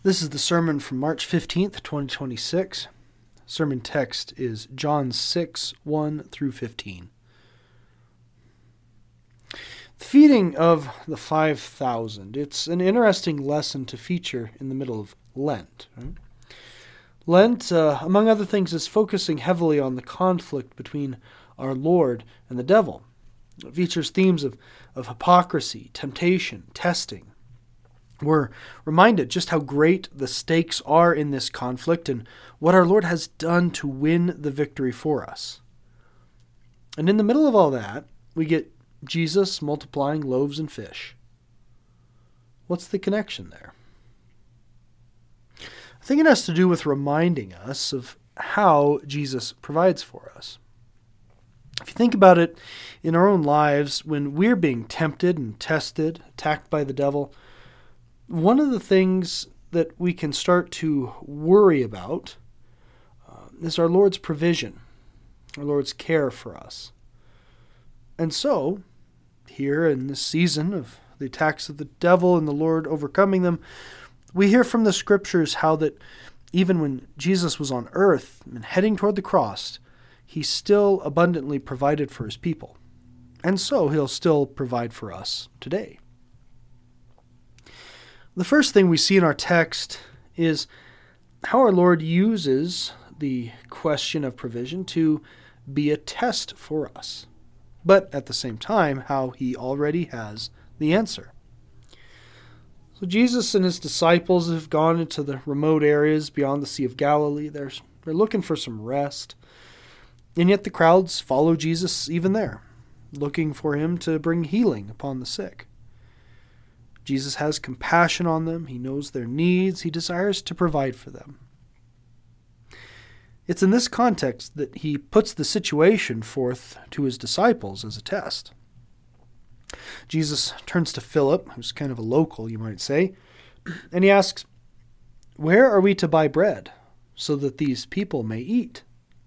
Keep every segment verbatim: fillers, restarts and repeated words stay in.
This is the sermon from March fifteenth, twenty twenty-six. Sermon text is John six, one through fifteen. The feeding of the five thousand. It's an interesting lesson to feature in the middle of Lent. Right? Lent, uh, among other things, is focusing heavily on the conflict between our Lord and the devil. It features themes of, of hypocrisy, temptation, testing. We're reminded just how great the stakes are in this conflict and what our Lord has done to win the victory for us. And in the middle of all that, we get Jesus multiplying loaves and fish. What's the connection there? I think it has to do with reminding us of how Jesus provides for us. If you think about it in our own lives, when we're being tempted and tested, attacked by the devil, one of the things that we can start to worry about uh, is our Lord's provision, our Lord's care for us. And so, here in this season of the attacks of the devil and the Lord overcoming them, we hear from the Scriptures how that even when Jesus was on earth and heading toward the cross, he still abundantly provided for his people. And so he'll still provide for us today. The first thing we see in our text is how our Lord uses the question of provision to be a test for us, but at the same time, how he already has the answer. So Jesus and his disciples have gone into the remote areas beyond the Sea of Galilee. They're, they're looking for some rest, and yet the crowds follow Jesus even there, looking for him to bring healing upon the sick. Jesus has compassion on them. He knows their needs. He desires to provide for them. It's in this context that he puts the situation forth to his disciples as a test. Jesus turns to Philip, who's kind of a local, you might say, and he asks, "Where are we to buy bread so that these people may eat?"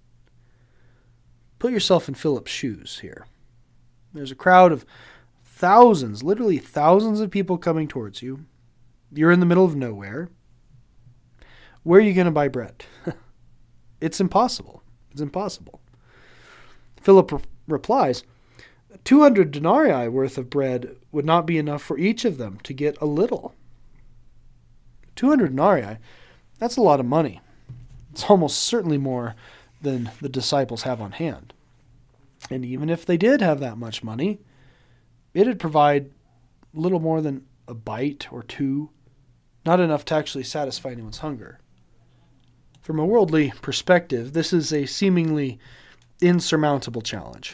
Put yourself in Philip's shoes here. There's a crowd of thousands, literally thousands of people coming towards you. You're in the middle of nowhere. Where are you going to buy bread? It's impossible. It's impossible. Philip re- replies, two hundred denarii worth of bread would not be enough for each of them to get a little. two hundred denarii, that's a lot of money. It's almost certainly more than the disciples have on hand. And even if they did have that much money, it'd provide little more than a bite or two, not enough to actually satisfy anyone's hunger. From a worldly perspective, this is a seemingly insurmountable challenge.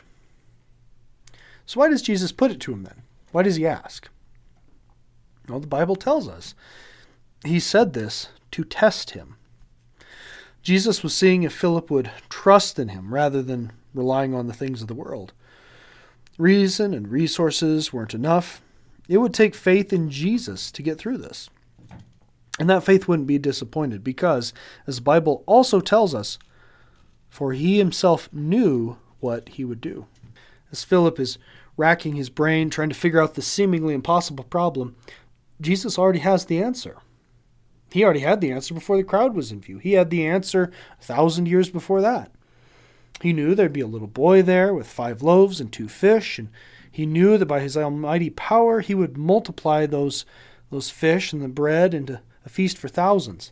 So why does Jesus put it to him then? Why does he ask? Well, the Bible tells us. He said this to test him. Jesus was seeing if Philip would trust in him rather than relying on the things of the world. Reason and resources weren't enough. It would take faith in Jesus to get through this. And that faith wouldn't be disappointed because, as the Bible also tells us, for he himself knew what he would do. As Philip is racking his brain trying to figure out the seemingly impossible problem, Jesus already has the answer. He already had the answer before the crowd was in view. He had the answer a thousand years before that. He knew there'd be a little boy there with five loaves and two fish, and he knew that by his almighty power he would multiply those, those fish and the bread into a feast for thousands.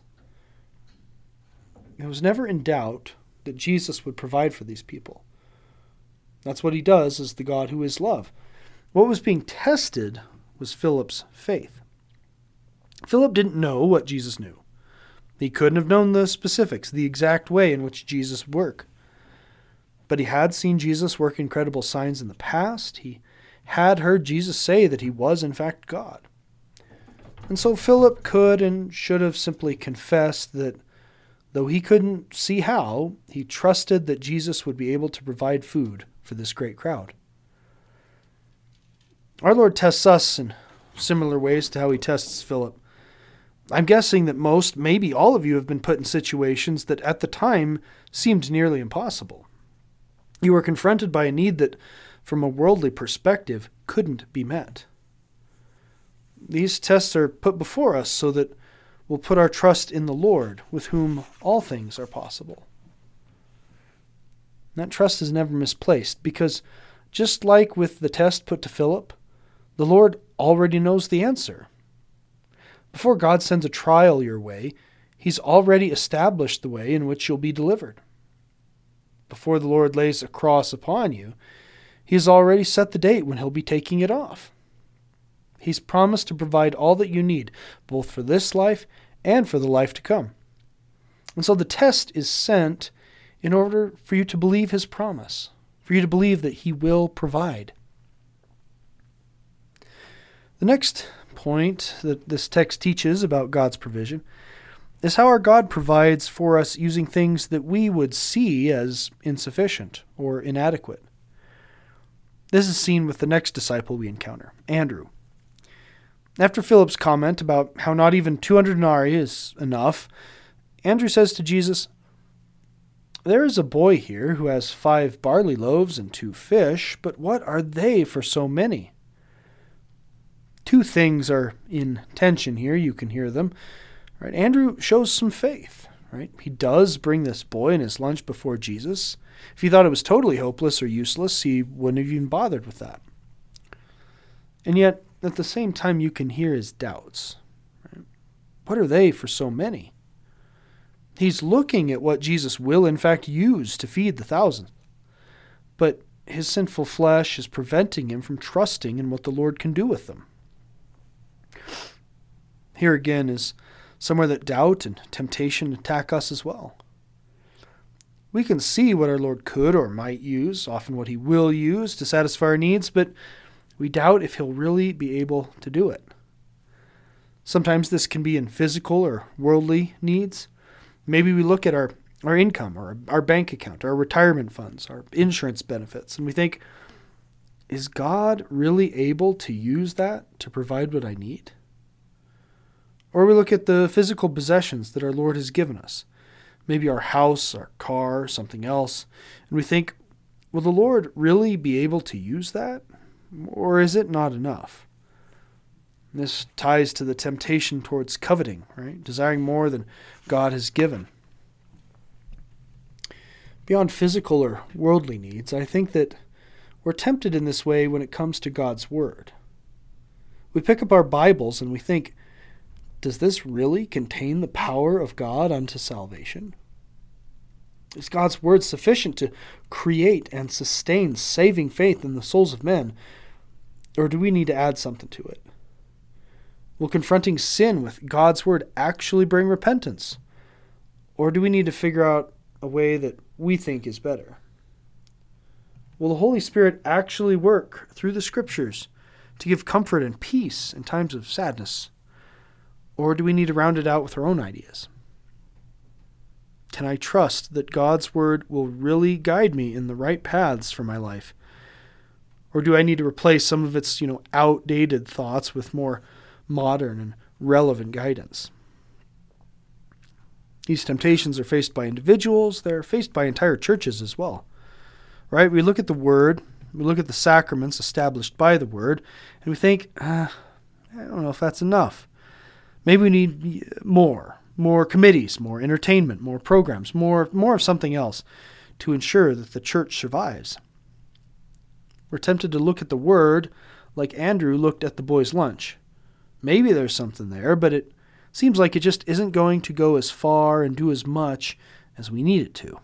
It was never in doubt that Jesus would provide for these people. That's what he does as the God who is love. What was being tested was Philip's faith. Philip didn't know what Jesus knew. He couldn't have known the specifics, the exact way in which Jesus would work. But he had seen Jesus work incredible signs in the past. He had heard Jesus say that he was in fact God. And so Philip could and should have simply confessed that though he couldn't see how, he trusted that Jesus would be able to provide food for this great crowd. Our Lord tests us in similar ways to how he tests Philip. I'm guessing that most, maybe all of you have been put in situations that at the time seemed nearly impossible. You were confronted by a need that, from a worldly perspective, couldn't be met. These tests are put before us so that will put our trust in the Lord, with whom all things are possible. And that trust is never misplaced, because just like with the test put to Philip, the Lord already knows the answer. Before God sends a trial your way, He's already established the way in which you'll be delivered. Before the Lord lays a cross upon you, He has already set the date when He'll be taking it off. He's promised to provide all that you need, both for this life and for the life to come. And so the test is sent in order for you to believe His promise, for you to believe that He will provide. The next point that this text teaches about God's provision is how our God provides for us using things that we would see as insufficient or inadequate. This is seen with the next disciple we encounter, Andrew. After Philip's comment about how not even two hundred denarii is enough, Andrew says to Jesus, "There is a boy here who has five barley loaves and two fish, but what are they for so many?" Two things are in tension here. You can hear them. Right? Andrew shows some faith. Right? He does bring this boy and his lunch before Jesus. If he thought it was totally hopeless or useless, he wouldn't have even bothered with that. And yet, at the same time, you can hear his doubts. Right? What are they for so many? He's looking at what Jesus will, in fact, use to feed the thousands. But his sinful flesh is preventing him from trusting in what the Lord can do with them. Here again is somewhere that doubt and temptation attack us as well. We can see what our Lord could or might use, often what He will use to satisfy our needs, but we doubt if He'll really be able to do it. Sometimes this can be in physical or worldly needs. Maybe we look at our, our income or our bank account, our retirement funds, our insurance benefits, and we think, is God really able to use that to provide what I need? Or we look at the physical possessions that our Lord has given us, maybe our house, our car, something else, and we think, will the Lord really be able to use that? Or is it not enough? This ties to the temptation towards coveting, right? Desiring more than God has given. Beyond physical or worldly needs, I think that we're tempted in this way when it comes to God's Word. We pick up our Bibles and we think, does this really contain the power of God unto salvation? Is God's Word sufficient to create and sustain saving faith in the souls of men? Or do we need to add something to it? Will confronting sin with God's Word actually bring repentance? Or do we need to figure out a way that we think is better? Will the Holy Spirit actually work through the Scriptures to give comfort and peace in times of sadness? Or do we need to round it out with our own ideas? Can I trust that God's Word will really guide me in the right paths for my life? Or do I need to replace some of its, you know, outdated thoughts with more modern and relevant guidance? These temptations are faced by individuals. They're faced by entire churches as well. Right? We look at the Word, we look at the sacraments established by the Word, and we think, uh, I don't know if that's enough. Maybe we need more, more committees, more entertainment, more programs, more, more of something else to ensure that the church survives. We're tempted to look at the Word like Andrew looked at the boy's lunch. Maybe there's something there, but it seems like it just isn't going to go as far and do as much as we need it to.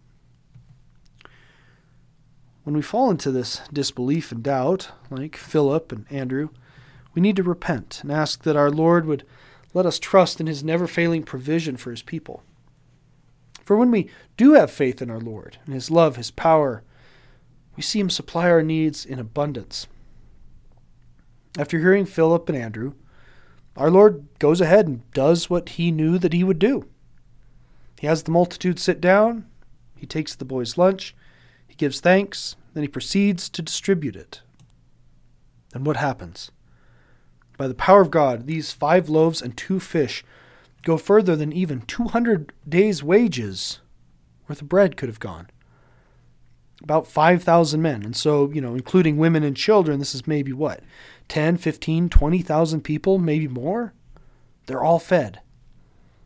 When we fall into this disbelief and doubt, like Philip and Andrew, we need to repent and ask that our Lord would let us trust in His never-failing provision for His people. For when we do have faith in our Lord, in His love, His power, we see Him supply our needs in abundance. After hearing Philip and Andrew, our Lord goes ahead and does what He knew that He would do. He has the multitude sit down, He takes the boy's lunch, He gives thanks, then He proceeds to distribute it. And what happens? By the power of God, these five loaves and two fish go further than even two hundred days' wages worth of bread could have gone. About five thousand men. And so, you know, including women and children, this is maybe what? ten, fifteen, twenty thousand people, maybe more? They're all fed.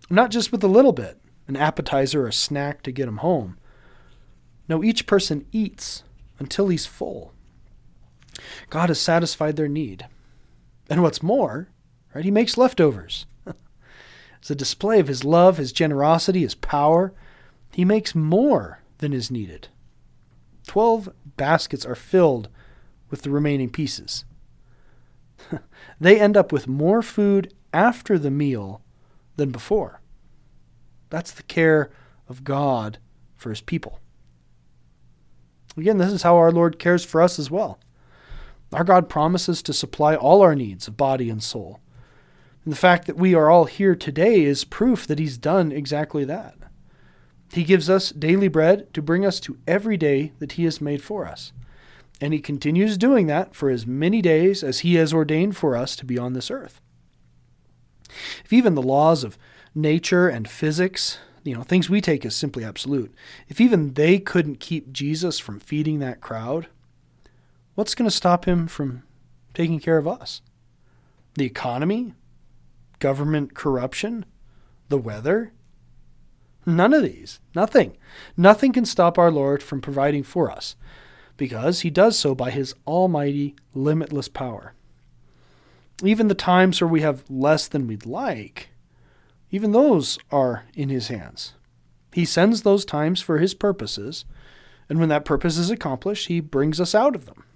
Not just with a little bit, an appetizer or a snack to get him home. No, each person eats until he's full. God has satisfied their need. And what's more, right, he makes leftovers. It's a display of his love, his generosity, his power. He makes more than is needed. Twelve baskets are filled with the remaining pieces. They end up with more food after the meal than before. That's the care of God for his people. Again, this is how our Lord cares for us as well. Our God promises to supply all our needs of body and soul. And the fact that we are all here today is proof that he's done exactly that. He gives us daily bread to bring us to every day that he has made for us. And he continues doing that for as many days as he has ordained for us to be on this earth. If even the laws of nature and physics, you know, things we take as simply absolute, if even they couldn't keep Jesus from feeding that crowd, what's going to stop him from taking care of us? The economy? Government corruption? The weather? None of these. Nothing. Nothing can stop our Lord from providing for us, because he does so by his almighty, limitless power. Even the times where we have less than we'd like, even those are in his hands. He sends those times for his purposes, and when that purpose is accomplished, he brings us out of them.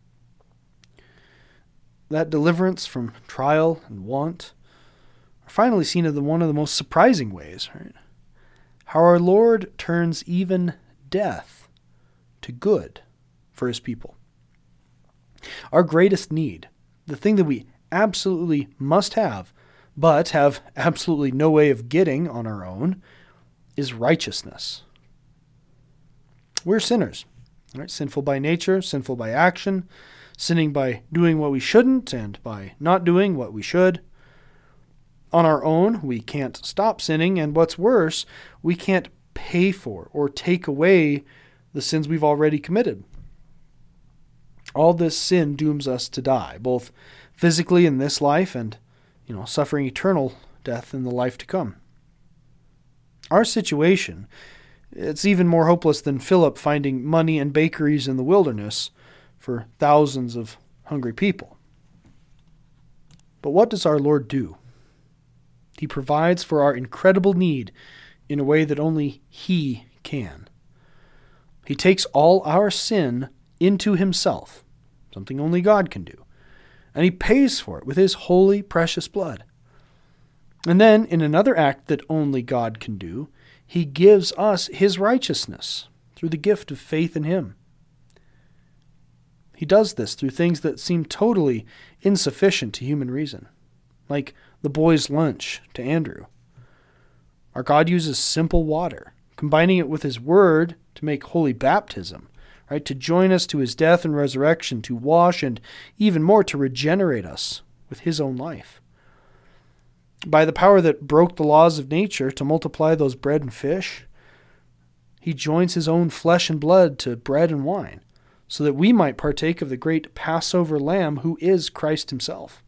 That deliverance from trial and want are finally seen in one of the most surprising ways, right? How our Lord turns even death to good for his people. Our greatest need, the thing that we absolutely must have, but have absolutely no way of getting on our own, is righteousness. We're sinners, right? Sinful by nature, sinful by action, sinning by doing what we shouldn't and by not doing what we should. On our own, we can't stop sinning, and what's worse, we can't pay for or take away the sins we've already committed. All this sin dooms us to die, both physically in this life and, you know, suffering eternal death in the life to come. Our situation, it's even more hopeless than Philip finding money and bakeries in the wilderness for thousands of hungry people. But what does our Lord do? He provides for our incredible need in a way that only he can. He takes all our sin into himself, something only God can do, and he pays for it with his holy, precious blood. And then, in another act that only God can do, he gives us his righteousness through the gift of faith in him. He does this through things that seem totally insufficient to human reason, like the boy's lunch to Andrew. Our God uses simple water, combining it with his word to make holy baptism, right? To join us to his death and resurrection, to wash, and even more, to regenerate us with his own life. By the power that broke the laws of nature to multiply those bread and fish, he joins his own flesh and blood to bread and wine, so that we might partake of the great Passover Lamb who is Christ himself.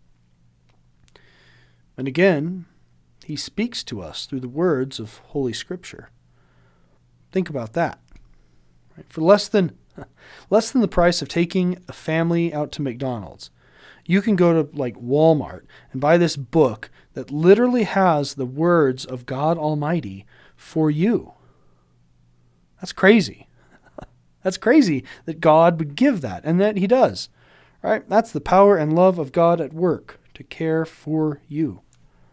And again, he speaks to us through the words of Holy Scripture. Think about that. Right? For less than less than the price of taking a family out to McDonald's, you can go to like Walmart and buy this book that literally has the words of God Almighty for you. That's crazy. That's crazy that God would give that, and that he does. Right? That's the power and love of God at work to care for you.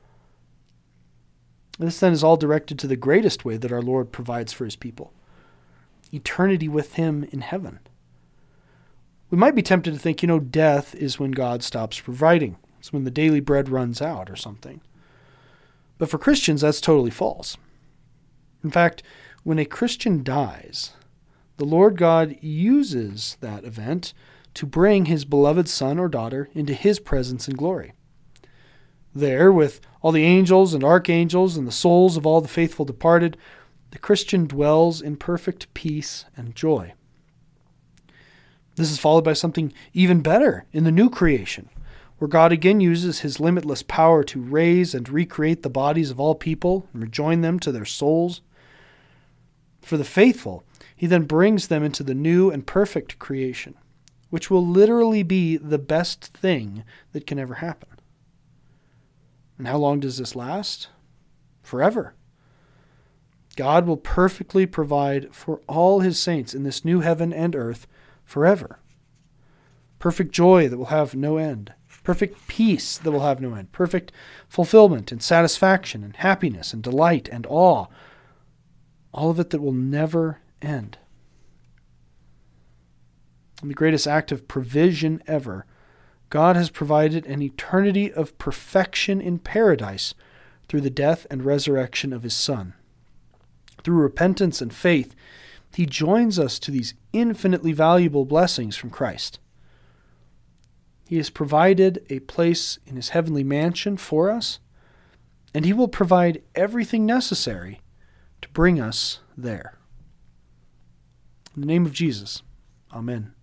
This then is all directed to the greatest way that our Lord provides for his people: eternity with him in heaven. We might be tempted to think, you know, death is when God stops providing. It's when the daily bread runs out or something. But for Christians, that's totally false. In fact, when a Christian dies, the Lord God uses that event to bring his beloved son or daughter into his presence and glory. There, with all the angels and archangels and the souls of all the faithful departed, the Christian dwells in perfect peace and joy. This is followed by something even better in the new creation, where God again uses his limitless power to raise and recreate the bodies of all people and rejoin them to their souls. For the faithful, he then brings them into the new and perfect creation, which will literally be the best thing that can ever happen. And how long does this last? Forever. God will perfectly provide for all his saints in this new heaven and earth forever. Perfect joy that will have no end. Perfect peace that will have no end. Perfect fulfillment and satisfaction and happiness and delight and awe. All of it that will never end. In the greatest act of provision ever, God has provided an eternity of perfection in paradise through the death and resurrection of his Son. Through repentance and faith, he joins us to these infinitely valuable blessings from Christ. He has provided a place in his heavenly mansion for us, and he will provide everything necessary to bring us there. In the name of Jesus, amen.